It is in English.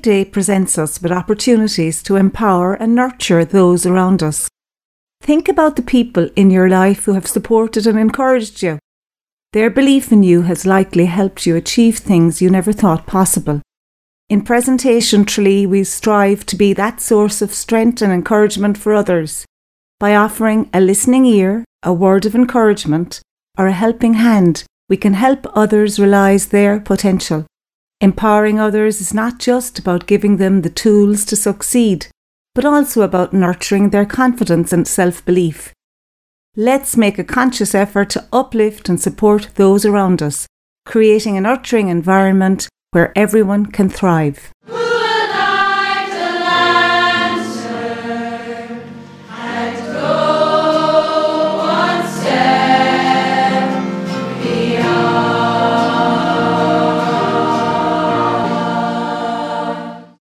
day presents us with opportunities to empower and nurture those around us. Think about the people in your life who have supported and encouraged you. Their belief in you has likely helped you achieve things you never thought possible. In Presentation Tralee, we strive to be that source of strength and encouragement for others. By offering a listening ear, a word of encouragement, or a helping hand, we can help others realise their potential. Empowering others is not just about giving them the tools to succeed, but also about nurturing their confidence and self-belief. Let's make a conscious effort to uplift and support those around us, creating a nurturing environment where everyone can thrive.